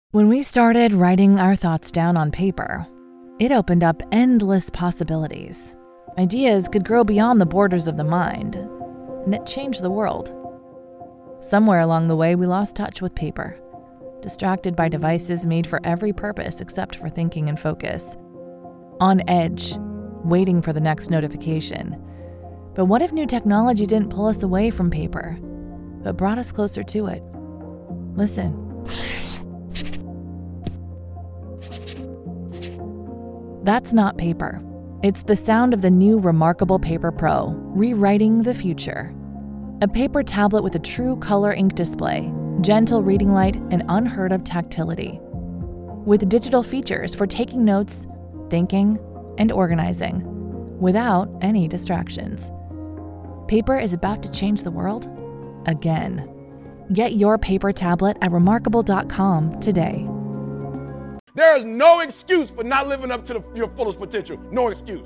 When we started writing our thoughts down on paper, it opened up endless possibilities. Ideas could grow beyond the borders of the mind, and it changed the world. Somewhere along the way, we lost touch with paper, distracted by devices made for every purpose except for thinking and focus. On edge, waiting for the next notification. But what if new technology didn't pull us away from paper, but brought us closer to it? Listen. That's not paper. It's the sound of the new Remarkable Paper Pro, rewriting the future. A paper tablet with a true color ink display, gentle reading light, and unheard of tactility. With digital features for taking notes, thinking, and organizing, without any distractions. Paper is about to change the world again. Get your paper tablet at remarkable.com today. There is no excuse for not living up to your fullest potential. No excuse.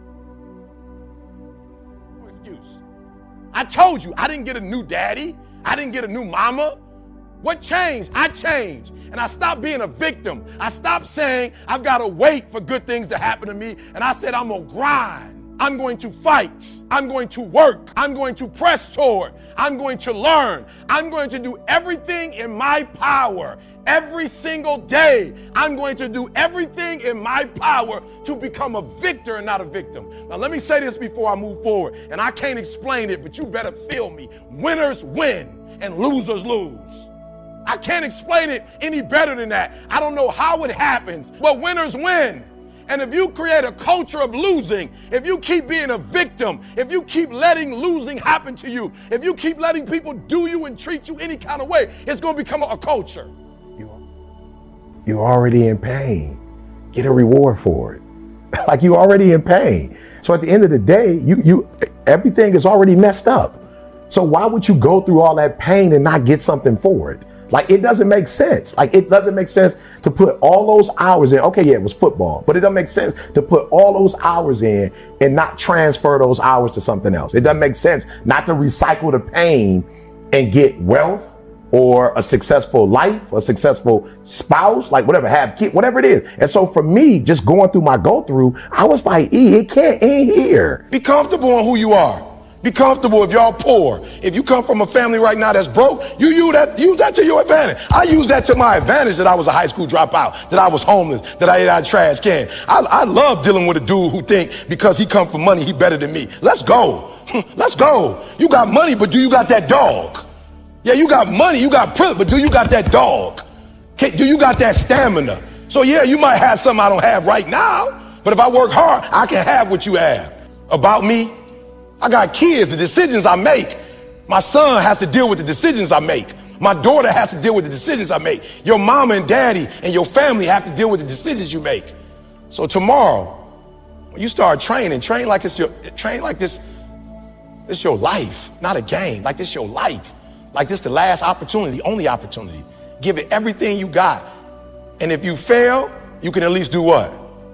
No excuse. I told you, I didn't get a new daddy. I didn't get a new mama. What changed? I changed. And I stopped being a victim. I stopped saying I've got to wait for good things to happen to me. And I said, I'm going to grind. I'm going to fight. I'm going to work. I'm going to press toward. I'm going to learn. I'm going to do everything in my power. Every single day, I'm going to do everything in my power to become a victor and not a victim. Now, let me say this before I move forward, and I can't explain it, but you better feel me. Winners win and losers lose. I can't explain it any better than that. I don't know how it happens, but winners win. And if you create a culture of losing, if you keep being a victim, if you keep letting losing happen to you, if you keep letting people do you and treat you any kind of way, it's going to become a culture. You're already in pain. Get a reward for it. Like you're already in pain. So at the end of the day, everything is already messed up. So why would you go through all that pain and not get something for it? Like, it doesn't make sense. Like, it doesn't make sense to put all those hours in. Okay, yeah, it was football, but it doesn't make sense to put all those hours in and not transfer those hours to something else. It doesn't make sense not to recycle the pain and get wealth or a successful life, a successful spouse, like whatever, have kids, whatever it is. And so for me, just going through my go-through, I was like, it can't end here. Be comfortable in who you are. Be comfortable if y'all poor. If you come from a family right now that's broke, you use that to your advantage. I use that to my advantage that I was a high school dropout, that I was homeless, that I ate out of trash can. I love dealing with a dude who think because he come from money, he better than me. Let's go. Let's go. You got money, but do you got that dog? Yeah, you got money, you got privilege, but do you got that dog? Do you got that stamina? So yeah, you might have something I don't have right now, but if I work hard, I can have what you have. About me, I got kids, the decisions I make. My son has to deal with the decisions I make. My daughter has to deal with the decisions I make. Your mama and daddy and your family have to deal with the decisions you make. So tomorrow, when you start training, train like this, it's your life, not a game. Like this your life. Like this the last opportunity, the only opportunity. Give it everything you got. And if you fail, you can at least do what?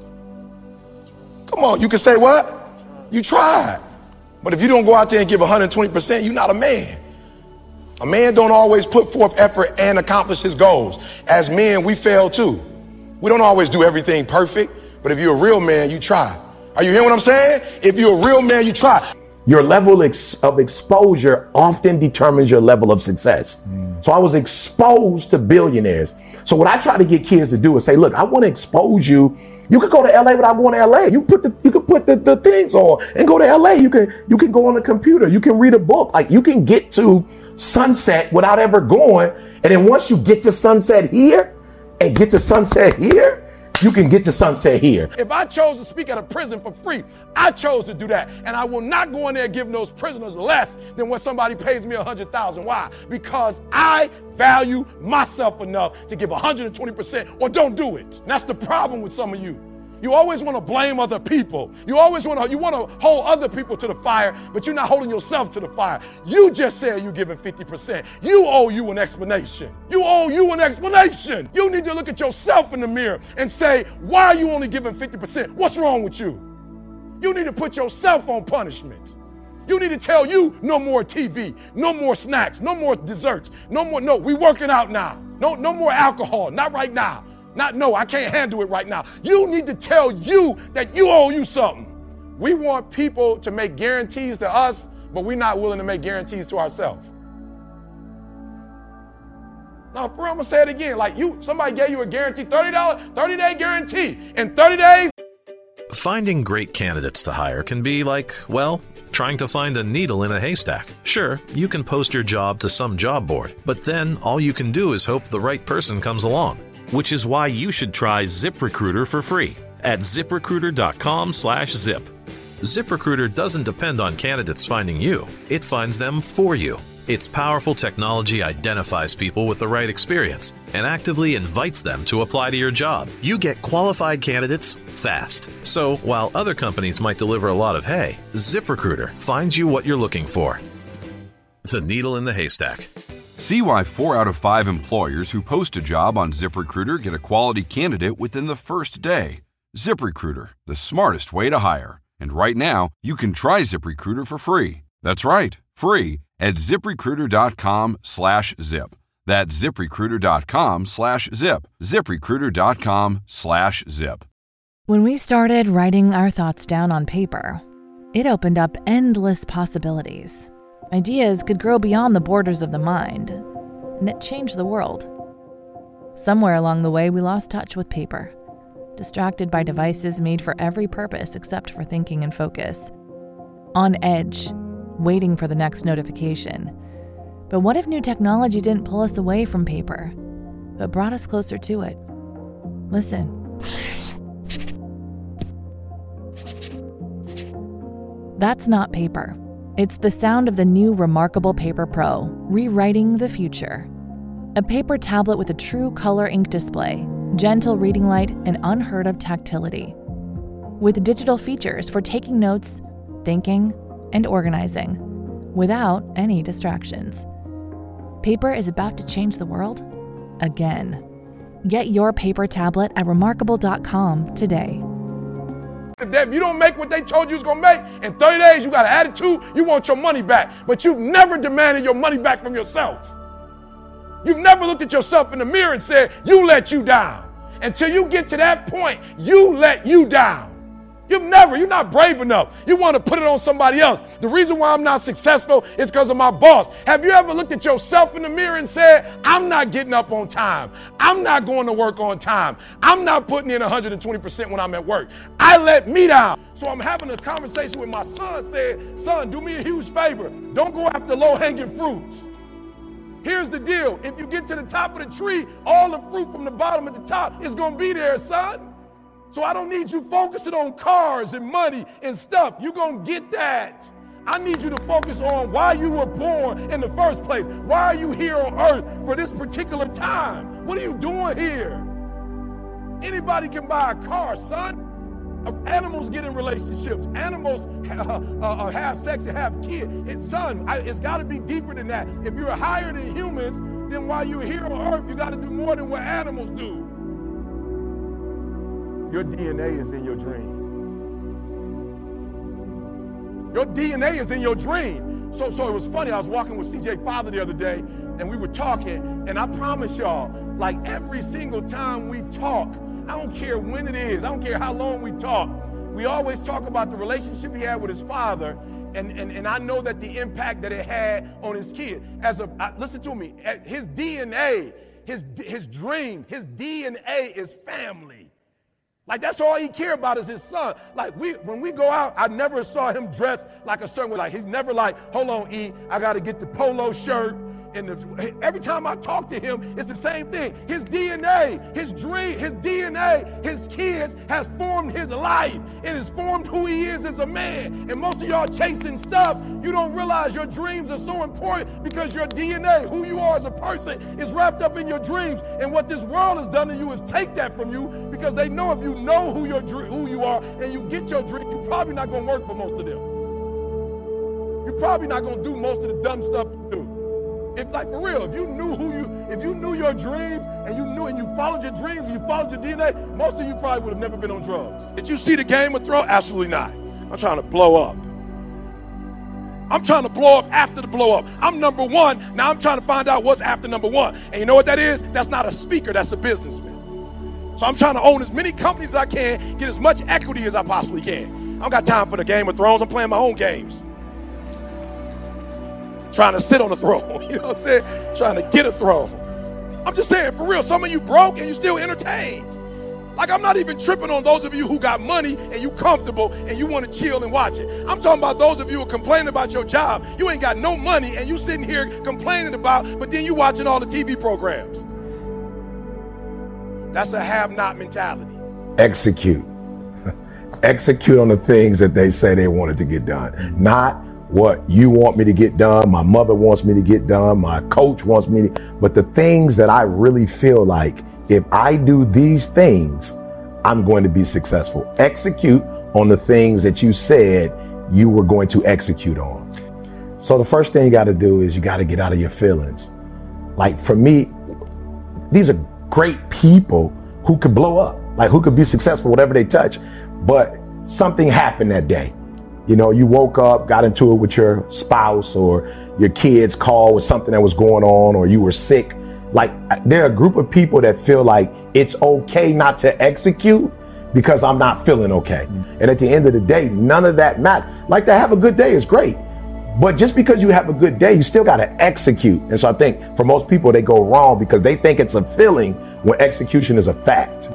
Come on, you can say what? You tried. But if you don't go out there and give 120%, you're not a man. A man don't always put forth effort and accomplish his goals. As men, we fail too. We don't always do everything perfect, but if you're a real man, you try. Are you hearing what I'm saying? If you're a real man, you try. Your level of exposure often determines your level of success. So I was exposed to billionaires. So what I try to get kids to do is say, look, I want to expose you. You could go to LA without going to LA. You could put the things on and go to LA. You can go on the computer. You can read a book. Like you can get to sunset without ever going. And then once you get to sunset here and get to sunset here, you can get to sunset here. If I chose to speak at a prison for free, I chose to do that. And I will not go in there giving those prisoners less than what somebody pays me $100,000. Why? Because I value myself enough to give 120% or don't do it. And that's the problem with some of you. You always want to blame other people. You want to hold other people to the fire, but you're not holding yourself to the fire. You just said you're giving 50%. You owe you an explanation. You owe you an explanation. You need to look at yourself in the mirror and say, why are you only giving 50%? What's wrong with you? You need to put yourself on punishment. You need to tell you no more TV, no more snacks, no more desserts, no, we working out now. No more alcohol. Not right now. No, I can't handle it right now. You need to tell you that you owe you something. We want people to make guarantees to us, but we're not willing to make guarantees to ourselves. Now, for real, I'm gonna say it again. Like somebody gave you a guarantee, $30, 30-day guarantee. In 30 days. Finding great candidates to hire can be like, well, trying to find a needle in a haystack. Sure, you can post your job to some job board, but then all you can do is hope the right person comes along. Which is why you should try ZipRecruiter for free at ZipRecruiter.com/zip. ZipRecruiter doesn't depend on candidates finding you. It finds them for you. Its powerful technology identifies people with the right experience and actively invites them to apply to your job. You get qualified candidates fast. So while other companies might deliver a lot of hay, ZipRecruiter finds you what you're looking for. The needle in the haystack. See why 4 out of 5 employers who post a job on ZipRecruiter get a quality candidate within the first day. ZipRecruiter, the smartest way to hire. And right now, you can try ZipRecruiter for free. That's right, free at ZipRecruiter.com/zip. That's ZipRecruiter.com/zip. ZipRecruiter.com/zip. When we started writing our thoughts down on paper, it opened up endless possibilities. Ideas could grow beyond the borders of the mind, and it changed the world. Somewhere along the way, we lost touch with paper, distracted by devices made for every purpose except for thinking and focus. On edge, waiting for the next notification. But what if new technology didn't pull us away from paper, but brought us closer to it? Listen. That's not paper. It's the sound of the new Remarkable Paper Pro, rewriting the future. A paper tablet with a true color ink display, gentle reading light, and unheard of tactility. With digital features for taking notes, thinking, and organizing, without any distractions. Paper is about to change the world again. Get your paper tablet at remarkable.com today. If you don't make what they told you was gonna make, in 30 days you got an attitude, you want your money back. But you've never demanded your money back from yourself. You've never looked at yourself in the mirror and said, you let you down. Until you get to that point, you let you down. You're not brave enough. You want to put it on somebody else. The reason why I'm not successful is because of my boss. Have you ever looked at yourself in the mirror and said, I'm not getting up on time. I'm not going to work on time. I'm not putting in 120% when I'm at work. I let me down. So I'm having a conversation with my son, said, son, do me a huge favor. Don't go after low-hanging fruits. Here's the deal. If you get to the top of the tree, all the fruit from the bottom at the top is going to be there, son. So I don't need you focusing on cars and money and stuff. You're going to get that. I need you to focus on why you were born in the first place. Why are you here on earth for this particular time? What are you doing here? Anybody can buy a car, son. Animals get in relationships. Animals have sex and have kids. It's got to be deeper than that. If you're higher than humans, then while you're here on earth, you got to do more than what animals do. Your DNA is in your dream. Your DNA is in your dream. So it was funny. I was walking with CJ Father the other day, and we were talking, and I promise y'all, like every single time we talk, I don't care when it is, I don't care how long we talk, we always talk about the relationship he had with his father, and I know that the impact that it had on his kid. Listen to me, his DNA, his dream, his DNA is family. Like, that's all he cared about is his son. Like, when we go out, I never saw him dressed like a certain way. Like, he's never like, hold on, E, I got to get the polo shirt. Every time I talk to him, it's the same thing. His DNA, his dream, his DNA, his kids has formed his life. It has formed who he is as a man. And most of y'all chasing stuff, you don't realize your dreams are so important because your DNA, who you are as a person, is wrapped up in your dreams. And what this world has done to you is take that from you because they know if you know who you are and you get your dreams, you're probably not going to work for most of them. You're probably not going to do most of the dumb stuff you do. If, like, for real, if you knew your dreams and you followed your dreams and you followed your DNA, most of you probably would have never been on drugs. Did you see the Game of Thrones? Absolutely not. I'm trying to blow up. I'm trying to blow up after the blow up. I'm number one. Now I'm trying to find out what's after number one. And you know what that is? That's not a speaker. That's a businessman. So I'm trying to own as many companies as I can, get as much equity as I possibly can. I don't got time for the Game of Thrones. I'm playing my own games. Trying to sit on the throne. You know what I'm saying? Trying to get a throne. I'm just saying, for real, some of you broke and you still entertained. Like, I'm not even tripping on those of you who got money and you comfortable and you want to chill and watch it. I'm talking about those of you who are complaining about your job. You ain't got no money and you sitting here complaining about, but then you watching all the TV programs. That's a have-not mentality. Execute. Execute on the things that they say they wanted to get done. Not what you want me to get done, my mother wants me to get done, my coach wants me to, but the things that I really feel like if I do these things, I'm going to be successful. Execute on the things that you said you were going to execute on. So the first thing you got to do is you got to get out of your feelings. Like for me, these are great people who could blow up, like who could be successful, whatever they touch. But something happened that day. You know, you woke up, got into it with your spouse or your kids called with something that was going on, or you were sick. Like there are a group of people that feel like it's okay not to execute because I'm not feeling okay. And at the end of the day, none of that matters. Like to have a good day is great. But just because you have a good day, you still got to execute. And so I think for most people, they go wrong because they think it's a feeling when execution is a fact.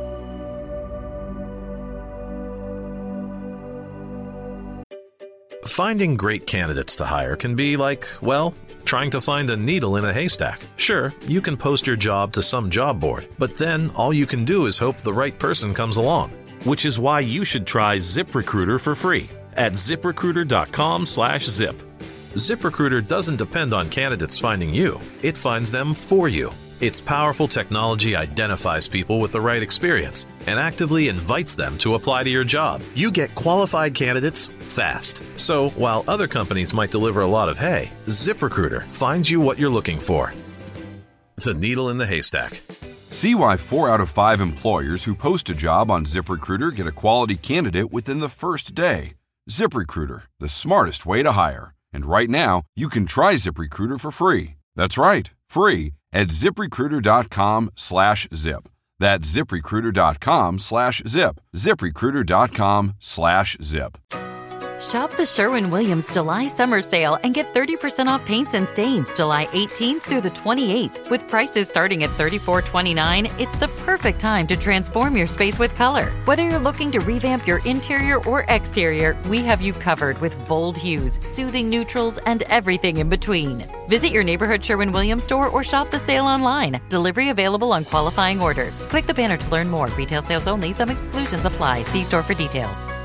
Finding great candidates to hire can be like, well, trying to find a needle in a haystack. Sure, you can post your job to some job board, but then all you can do is hope the right person comes along. Which is why you should try ZipRecruiter for free at ZipRecruiter.com/zip. ZipRecruiter doesn't depend on candidates finding you. It finds them for you. Its powerful technology identifies people with the right experience and actively invites them to apply to your job. You get qualified candidates fast. So while other companies might deliver a lot of hay, ZipRecruiter finds you what you're looking for. The needle in the haystack. See why 4 out of 5 employers who post a job on ZipRecruiter get a quality candidate within the first day. ZipRecruiter, the smartest way to hire. And right now, you can try ZipRecruiter for free. That's right, free at ZipRecruiter.com/zip. That's ZipRecruiter.com/zip. ZipRecruiter.com/zip. Shop the Sherwin-Williams July Summer Sale and get 30% off paints and stains July 18th through the 28th. With prices starting at $34.29, it's the perfect time to transform your space with color. Whether you're looking to revamp your interior or exterior, we have you covered with bold hues, soothing neutrals, and everything in between. Visit your neighborhood Sherwin-Williams store or shop the sale online. Delivery available on qualifying orders. Click the banner to learn more. Retail sales only. Some exclusions apply. See store for details.